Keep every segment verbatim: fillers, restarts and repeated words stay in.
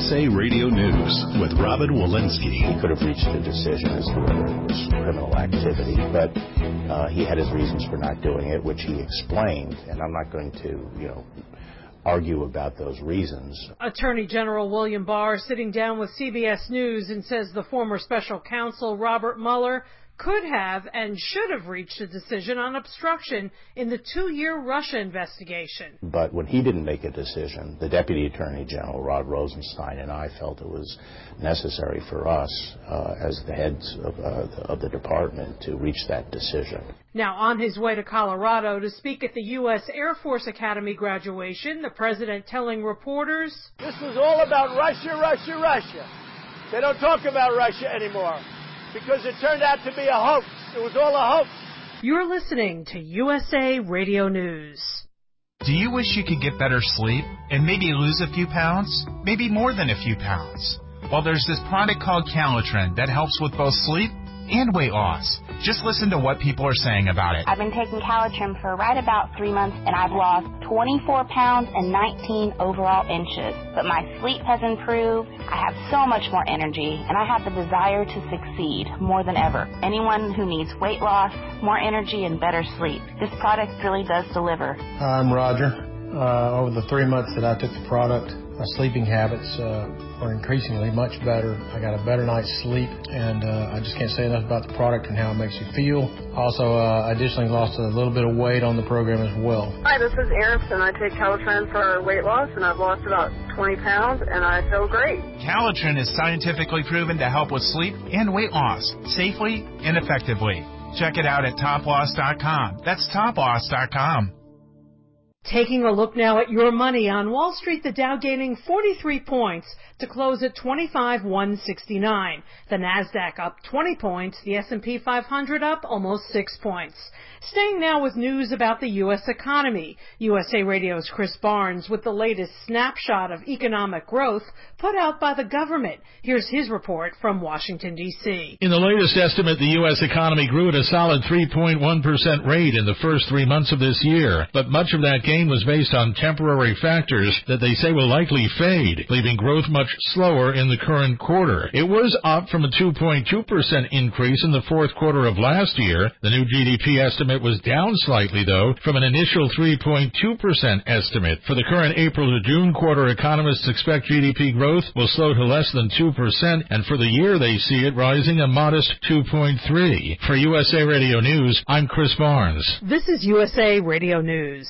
S A Radio News with Robin Walensky. He could have reached a decision as to whether it was criminal activity, but uh, he had his reasons for not doing it, which he explained, and I'm not going to, you know, argue about those reasons. Attorney General William Barr sitting down with C B S News and says the former special counsel Robert Mueller could have and should have reached a decision on obstruction in the two-year Russia investigation. But when he didn't make a decision, the Deputy Attorney General, Rod Rosenstein, and I felt it was necessary for us, uh, as the heads of, uh, of the department, to reach that decision. Now, on his way to Colorado to speak at the U S Air Force Academy graduation, the president telling reporters, "This was all about Russia, Russia, Russia. They don't talk about Russia anymore, because it turned out to be a hoax. It was all a hoax." You're listening to U S A Radio News. Do you wish you could get better sleep and maybe lose a few pounds? Maybe more than a few pounds? Well, there's this product called Calitrin that helps with both sleep and weight loss. Just listen to what people are saying about it. I've been taking Calitrin for right about three months, and I've lost twenty-four pounds and nineteen overall inches. But my sleep has improved. I have so much more energy, and I have the desire to succeed more than ever. Anyone who needs weight loss, more energy, and better sleep, this product really does deliver. Hi, I'm Roger. Uh, over the three months that I took the product, my sleeping habits uh, are increasingly much better. I got a better night's sleep, and uh, I just can't say enough about the product and how it makes you feel. Also, uh, I additionally lost a little bit of weight on the program as well. Hi, this is Eris, and I take Calitrin for weight loss, and I've lost about twenty pounds, and I feel great. Calitrin is scientifically proven to help with sleep and weight loss safely and effectively. Check it out at top loss dot com. That's top loss dot com. Taking a look now at your money on Wall Street, the Dow gaining forty-three points to close at twenty-five thousand one hundred sixty-nine. The Nasdaq up twenty points, the S and P five hundred up almost six points. Staying now with news about the U S economy. U S A Radio's Chris Barnes with the latest snapshot of economic growth put out by the government. Here's his report from Washington, D C In the latest estimate, the U S economy grew at a solid three point one percent rate in the first three months of this year, but much of that gain was based on temporary factors that they say will likely fade, leaving growth much slower in the current quarter. It was up from a two point two percent increase in the fourth quarter of last year. The new G D P estimate was down slightly, though, from an initial three point two percent estimate. For the current April to June quarter, economists expect G D P growth will slow to less than two percent, and for the year they see it rising a modest two point three. For U S A Radio News, I'm Chris Barnes. This is U S A Radio News.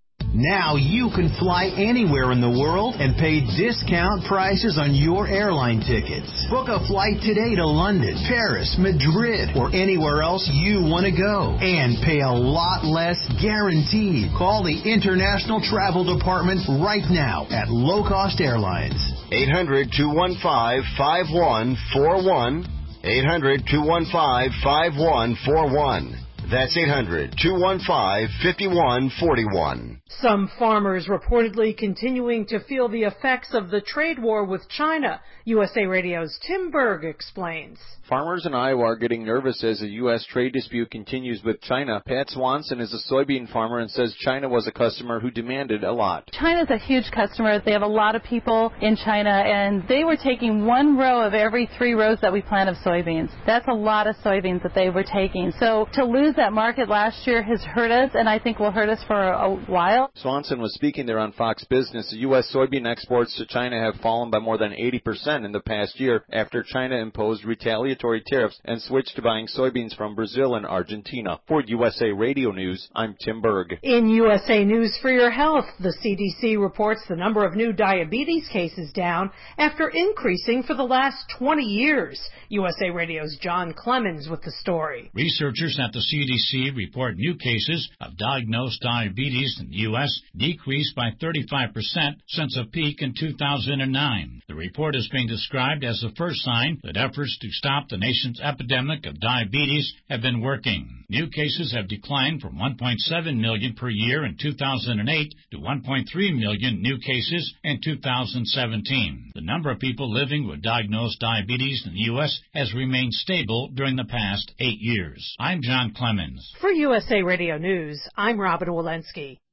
Now you can fly anywhere in the world and pay discount prices on your airline tickets. Book a flight today to London, Paris, Madrid, or anywhere else you want to go. And pay a lot less guaranteed. Call the International Travel Department right now at Low Cost Airlines. eight hundred, two one five, five one four one. eight hundred, two one five, five one four one. That's eight hundred, two one five, five one four one. Some farmers reportedly continuing to feel the effects of the trade war with China. U S A Radio's Tim Berg explains. Farmers in Iowa are getting nervous as the U S trade dispute continues with China. Pat Swanson is a soybean farmer and says China was a customer who demanded a lot. China's a huge customer. They have a lot of people in China, and they were taking one row of every three rows that we plant of soybeans. That's a lot of soybeans that they were taking. So to lose that market last year has hurt us, and I think will hurt us for a while. Swanson was speaking there on Fox Business. The U S soybean exports to China have fallen by more than eighty percent in the past year after China imposed retaliatory tariffs and switched to buying soybeans from Brazil and Argentina. For U S A Radio News, I'm Tim Berg. In U S A News for Your Health, the C D C reports the number of new diabetes cases down after increasing for the last twenty years. U S A Radio's John Clemens with the story. Researchers at the C D C report new cases of diagnosed diabetes in the U S decreased by thirty-five percent since a peak in two thousand nine. The report is being described as the first sign that efforts to stop the nation's epidemic of diabetes have been working. New cases have declined from one point seven million per year in two thousand eight to one point three million new cases in two thousand seventeen. The number of people living with diagnosed diabetes in the U S has remained stable during the past eight years. I'm John Clemens. For U S A Radio News, I'm Robin Walensky.